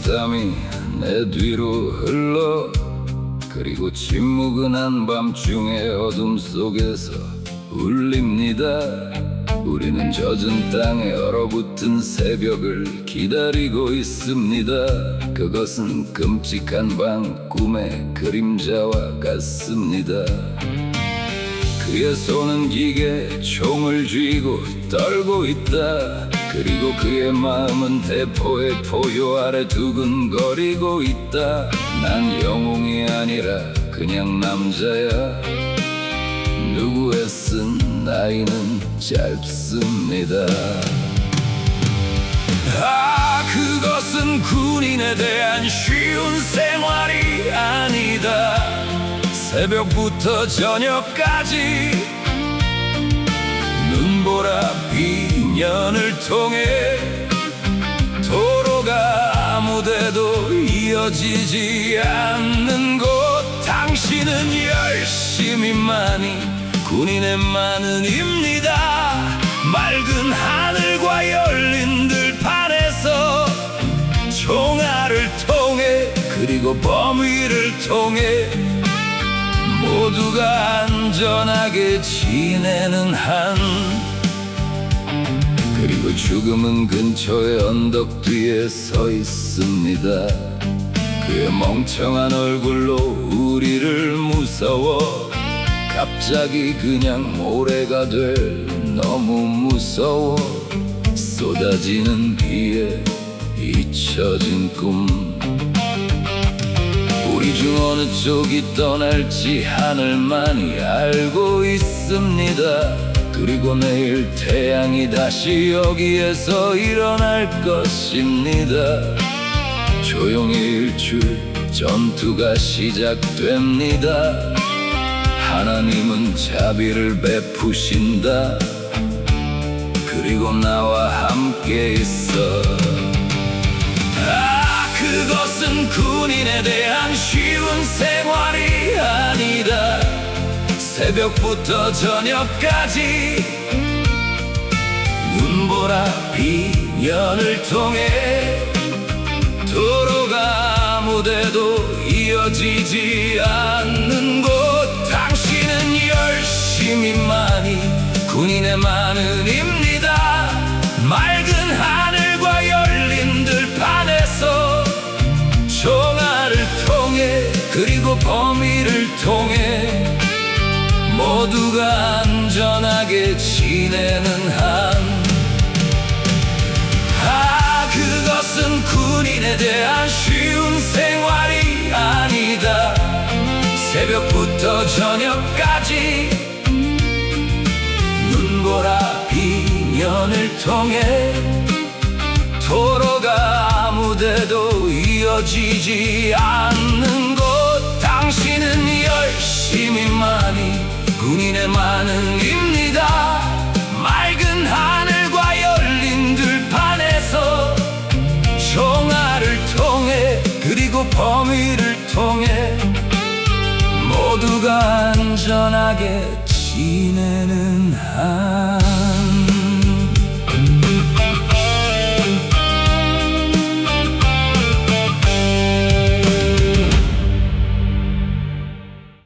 땀이 내 뒤로 흘러. 그리고 침묵은 한밤중의 어둠 속에서 울립니다. 우리는 젖은 땅에 얼어붙은 새벽을 기다리고 있습니다. 그것은 끔찍한 밤 꿈의 그림자와 같습니다. 그의 손은 기계 총을 쥐고 떨고 있다. 그리고 그의 마음은 대포의 포효 아래 두근거리고 있다. 난 영웅이 아니라 그냥 남자야. 누구의 쓴 나이는 짧습니다. 그것은 군인에 대한 쉬운 생활이 아니다. 새벽부터 저녁까지 눈보라 비년을 통해 도로가 아무데도 이어지지 않는 곳. 당신은 열심히만이 군인의 만은입니다. 맑은 하늘과 열린 들판에서 총알을 통해 그리고 범위를 통해 모두가 안전하게 지내는 한. 그리고 죽음은 근처의 언덕 뒤에 서 있습니다. 그의 멍청한 얼굴로 우리를 무서워. 갑자기 그냥 모래가 될 너무 무서워. 쏟아지는 비에 잊혀진 꿈. 우리 중 어느 쪽이 떠날지 하늘만이 알고 있습니다. 그리고 내일 태양이 다시 여기에서 일어날 것입니다. 조용히 일출 전투가 시작됩니다. 하나님은 자비를 베푸신다. 그리고 나와 함께 있어. 그것은 군인에 대한 쉬운 생활이 아니다. 새벽부터 저녁까지 눈보라 비년을 통해 도로가 아무데도 이어지지 않는 곳. 당신은 열심히만이 군인의 만은입니다. 맑은 하늘과 열린 들판에서 총알을 통해 그리고 범위를 통해 모두가 안전하게 지내는 한. 그것은 군인에 대한 쉬운 생활이 아니다. 새벽부터 저녁까지 눈보라 비년을 통해 도로가 아무데도 이어지지 않는 곳. 당신은 열심히만이 군인의 만은입니다. 맑은 하늘과 열린 들판에서 총알을 통해 그리고 범위를 통해 모두가 안전하게 지내는 한.